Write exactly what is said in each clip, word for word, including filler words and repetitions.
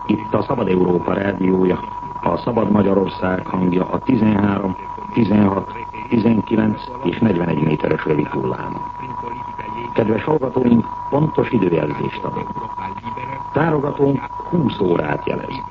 Itt a Szabad Európa rádiója, a Szabad Magyarország hangja a tizenhárom, tizenhat, tizenkilenc és negyvenegy méteres rövidhullámon. Kedves hallgatóink, pontos időjelzést adunk. Tárogatónk húsz órát jelez.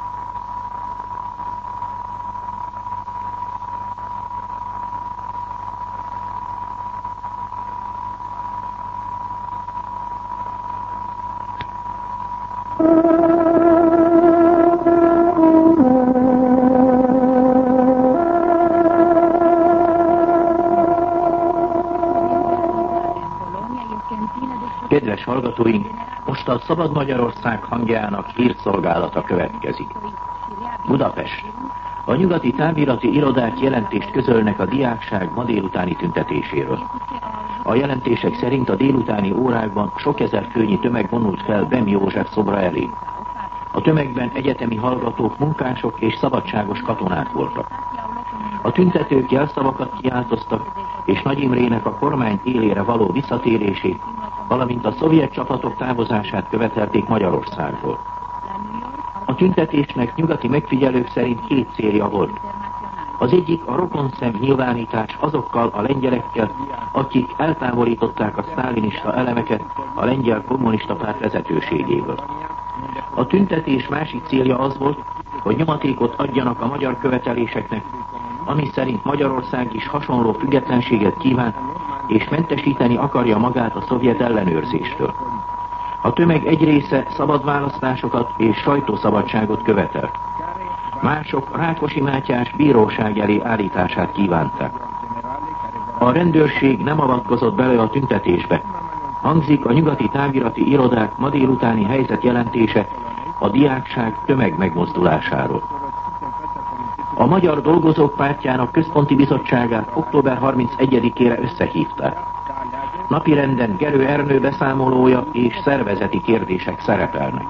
Kedves hallgatóink, most a Szabad Magyarország hangjának hírszolgálata következik. Budapest. A nyugati távirati irodák jelentést közölnek a diákság ma délutáni tüntetéséről. A jelentések szerint a délutáni órákban sok ezer főnyi tömeg vonult fel Bem József szobra elé. A tömegben egyetemi hallgatók, munkások és szabadságos katonák voltak. A tüntetők jelszavakat kiáltoztak, és Nagy Imrének a kormány élére való visszatérését, valamint a szovjet csapatok távozását követelték Magyarországról. A tüntetésnek nyugati megfigyelők szerint két célja volt. Az egyik a rokonszem nyilvánítás azokkal a lengyelekkel, akik eltávolították a sztálinista elemeket a lengyel kommunista párt vezetőségéből. A tüntetés másik célja az volt, hogy nyomatékot adjanak a magyar követeléseknek, ami szerint Magyarország is hasonló függetlenséget kíván, és mentesíteni akarja magát a szovjet ellenőrzéstől. A tömeg egy része szabad választásokat és sajtószabadságot követel. Mások Rákosi Mátyás bíróság elé állítását kívánták. A rendőrség nem avatkozott bele a tüntetésbe. Hangzik a nyugati távirati irodák ma délutáni helyzetjelentése a diákság tömeg megmozdulásáról. A Magyar Dolgozók Pártjának központi bizottságát október harmincegyedikére összehívták. Napirenden Gerő Ernő beszámolója és szervezeti kérdések szerepelnek.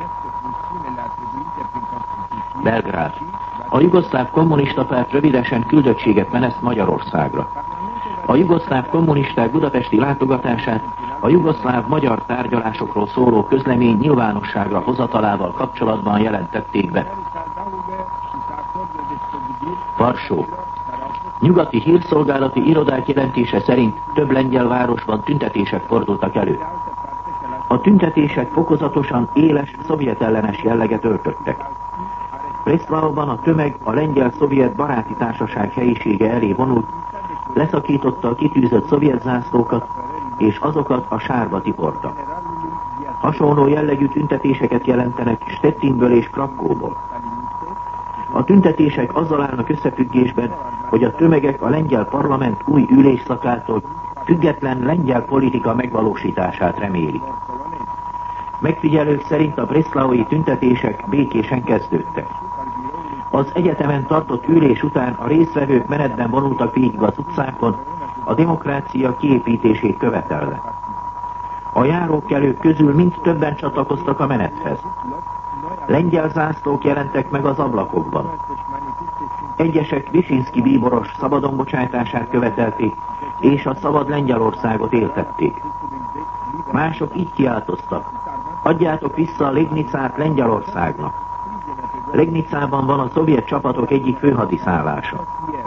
Belgrád. A jugoszláv kommunista párt rövidesen küldöttséget meneszt Magyarországra. A jugoszláv kommunisták budapesti látogatását a jugoszláv-magyar tárgyalásokról szóló közlemény nyilvánosságra hozatalával kapcsolatban jelentették be. Varsó. Nyugati hírszolgálati irodák jelentése szerint több lengyel városban tüntetések fordultak elő. A tüntetések fokozatosan éles szovjetellenes jelleget öltöttek. Breslavban a tömeg a lengyel-szovjet baráti társaság helyisége elé vonult, leszakította a kitűzött szovjet zászlókat, és azokat a sárba tiporta. Hasonló jellegű tüntetéseket jelentenek Stettinből és Krakóból. A tüntetések azzal állnak összefüggésben, hogy a tömegek a lengyel parlament új ülésszakától független lengyel politika megvalósítását remélik. Megfigyelők szerint a breslavai tüntetések békésen kezdődtek. Az egyetemen tartott ülés után a résztvevők menetben vonultak végig az utcákon, a demokrácia kiépítését követelve. A járókelők közül mind többen csatlakoztak a menethez. Lengyel zászlók jelentek meg az ablakokban. Egyesek Visinszky bíboros szabadon bocsátását követelték, és a szabad Lengyelországot éltették. Mások így kiáltoztak: adjátok vissza a Legnicát Lengyelországnak. Legnicában van a szovjet csapatok egyik főhadiszállása.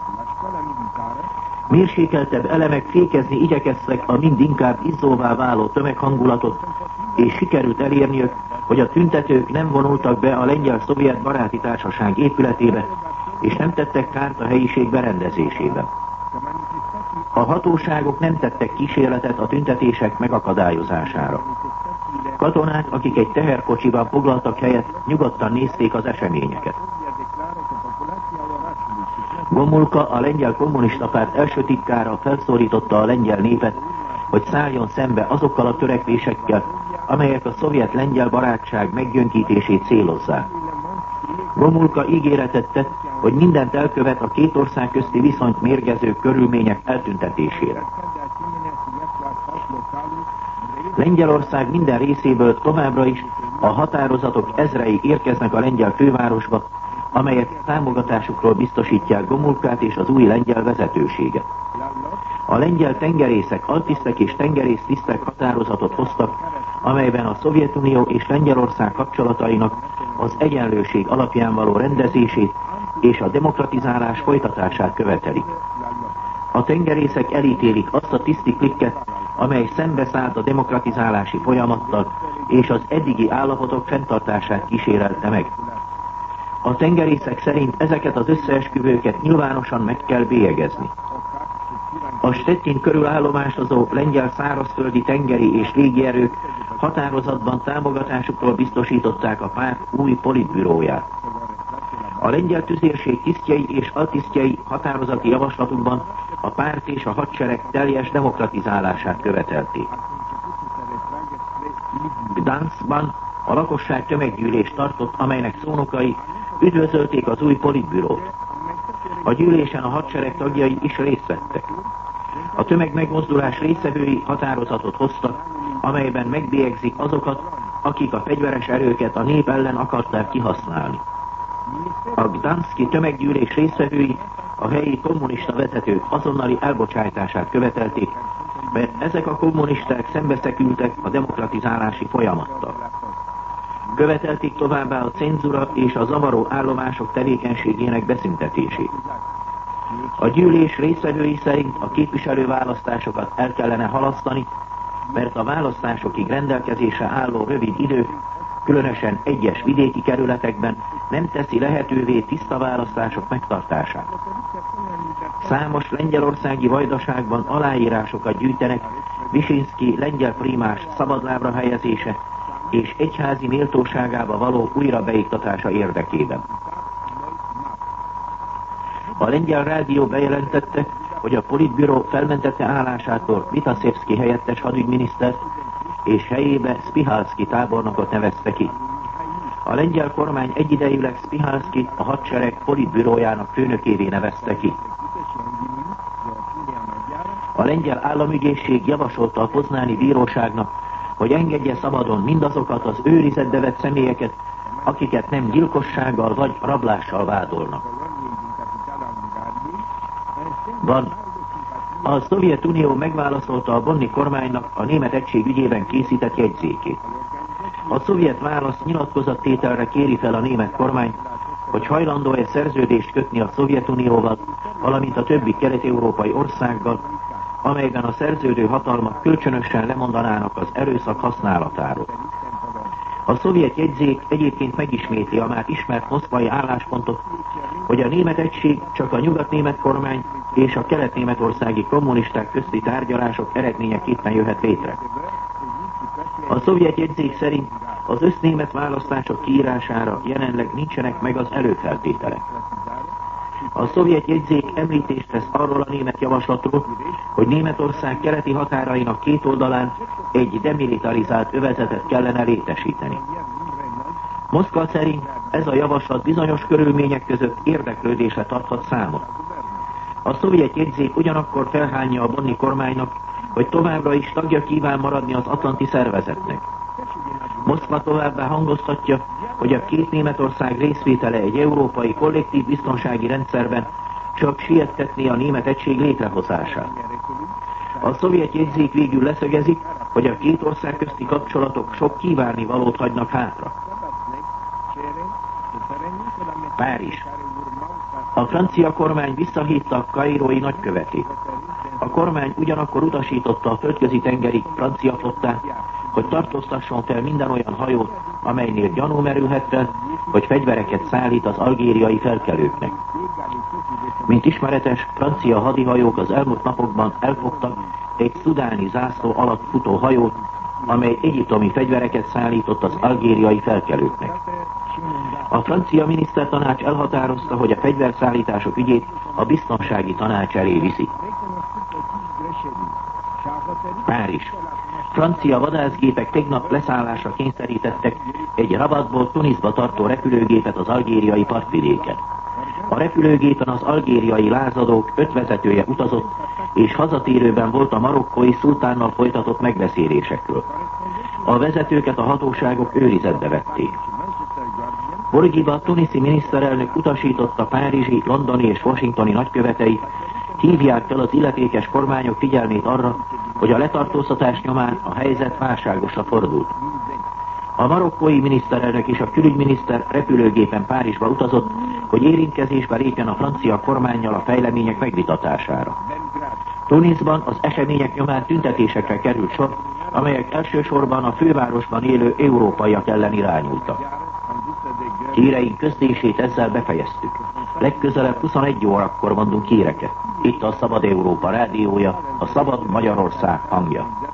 Mérsékeltebb elemek fékezni igyekeztek a mindinkább izzóvá váló tömeghangulatot, és sikerült elérniük, hogy a tüntetők nem vonultak be a lengyel-szovjet baráti társaság épületébe, és nem tettek kárt a helyiség berendezésében. A hatóságok nem tettek kísérletet a tüntetések megakadályozására. Katonák, akik egy teherkocsiban foglaltak helyet, nyugodtan nézték az eseményeket. Gomulka, a lengyel kommunista párt első titkára felszólította a lengyel népet, hogy szálljon szembe azokkal a törekvésekkel, amelyek a szovjet-lengyel barátság meggyönkítését célozzák. Gomulka ígéretet tett, hogy mindent elkövet a két ország közti viszonyt mérgező körülmények eltüntetésére. Lengyelország minden részéből továbbra is a határozatok ezrei érkeznek a lengyel fővárosba, amelyek támogatásukról biztosítják Gomulkát és az új lengyel vezetőséget. A lengyel tengerészek, altisztek és tengerésztisztek határozatot hoztak, amelyben a Szovjetunió és Lengyelország kapcsolatainak az egyenlőség alapján való rendezését és a demokratizálás folytatását követelik. A tengerészek elítélik azt a tiszti klikket, amely szembeszállt a demokratizálási folyamattal és az eddigi állapotok fenntartását kísérelte meg. A tengerészek szerint ezeket az összeesküvőket nyilvánosan meg kell bélyegezni. A Stettin körül állomásozó lengyel szárazföldi tengeri és légierők határozatban támogatásukról biztosították a párt új politbüróját. A lengyel tüzérség tisztjei és altisztjei határozati javaslatukban a párt és a hadsereg teljes demokratizálását követelték. Gdanskban a lakosság tömeggyűlést tartott, amelynek szónokai üdvözölték az új politbürót. A gyűlésen a hadsereg tagjai is részt vettek. A tömegmegmozdulás résztvevői határozatot hoztak, amelyben megbélyegzik azokat, akik a fegyveres erőket a nép ellen akarták kihasználni. A gdanszki tömeggyűlés résztvevői a helyi kommunista vezetők azonnali elbocsájtását követelték, mert ezek a kommunisták szembeszekültek a demokratizálási folyamattal. Követelték továbbá a cenzura és a zavaró állomások tevékenységének beszüntetését. A gyűlés résztvevői szerint a képviselőválasztásokat el kellene halasztani, mert a választásokig rendelkezésre álló rövid idő, különösen egyes vidéki kerületekben nem teszi lehetővé tiszta választások megtartását. Számos lengyelországi vajdaságban aláírásokat gyűjtenek Visinszky lengyel primás szabadlábra helyezése és egyházi méltóságába való újra beiktatása érdekében. A lengyel rádió bejelentette, hogy a politbüró felmentette állásától Vitaszevszky helyettes hadügyminisztert, és helyébe Spihalszky tábornokot nevezte ki. A lengyel kormány egyidejűleg Spihalszkyt a hadsereg politbürójának főnökévé nevezte ki. A lengyel államügyészség javasolta a poznáni bíróságnak, hogy engedje szabadon mindazokat az őrizetbe vett személyeket, akiket nem gyilkossággal vagy rablással vádolnak. Van. A Szovjetunió megválaszolta a bonni kormánynak a német egység ügyében készített jegyzékét. A szovjet válasz nyilatkozattételre kéri fel a német kormány, hogy hajlandó-e szerződést kötni a Szovjetunióval, valamint a többi kelet-európai országgal, amelyben a szerződő hatalmak kölcsönösen lemondanának az erőszak használatáról. A szovjet jegyzék egyébként megismétli a már ismert moszkvai álláspontot, hogy a német egység csak a nyugat-német kormány és a kelet-németországi kommunisták közti tárgyalások eredményeképpen jöhet létre. A szovjet jegyzék szerint az össznémet választások kiírására jelenleg nincsenek meg az előfeltételek. A szovjet jegyzék említést tesz arról a német javaslatról, hogy Németország keleti határainak két oldalán egy demilitarizált övezetet kellene létesíteni. Moszkva szerint ez a javaslat bizonyos körülmények között érdeklődésre tarthat számot. A szovjet jegyzék ugyanakkor felhányja a bonni kormánynak, hogy továbbra is tagja kíván maradni az atlanti szervezetnek. Moszkva továbbá hangoztatja, hogy a két Németország részvétele egy európai kollektív biztonsági rendszerben csak siettetné a német egység létrehozását. A szovjet jegyzék végül leszögezik, hogy a két ország közti kapcsolatok sok kívánni valót hagynak hátra. Párizs. A francia kormány visszahívta a kairói nagykövetét. A kormány ugyanakkor utasította a földközi tengeri francia flottát, hogy tartóztasson fel minden olyan hajót, amelynél gyanú merülhet fel, hogy fegyvereket szállít az algériai felkelőknek. Mint ismeretes, francia hadihajók az elmúlt napokban elfogtak egy szudáni zászló alatt futó hajót, amely egyiptomi fegyvereket szállított az algériai felkelőknek. A francia minisztertanács elhatározta, hogy a fegyverszállítások ügyét a biztonsági tanács elé viszi. Párizs. Francia vadászgépek tegnap leszállásra kényszerítettek egy Rabatból Tunisba tartó repülőgépet az algériai partvidéken. A repülőgépen az algériai lázadók öt vezetője utazott, és hazatérőben volt a marokkói szultánnal folytatott megbeszélésekről. A vezetőket a hatóságok őrizetbe vették. Bourguiba tuniszi miniszterelnök utasította párizsi, londoni és washingtoni nagyköveteit, hívják fel az illetékes kormányok figyelmét arra, hogy a letartóztatás nyomán a helyzet válságosra fordult. A marokkói miniszterelnök és a külügyminiszter repülőgépen Párizsba utazott, hogy érintkezésbe lépjen a francia kormánnyal a fejlemények megvitatására. Tunisban az események nyomán tüntetésekre került sor, amelyek elsősorban a fővárosban élő európaiak ellen irányultak. Híreink közlését ezzel befejeztük. Legközelebb huszonegy órakor mondunk híreket. Itt a Szabad Európa rádiója, a Szabad Magyarország hangja.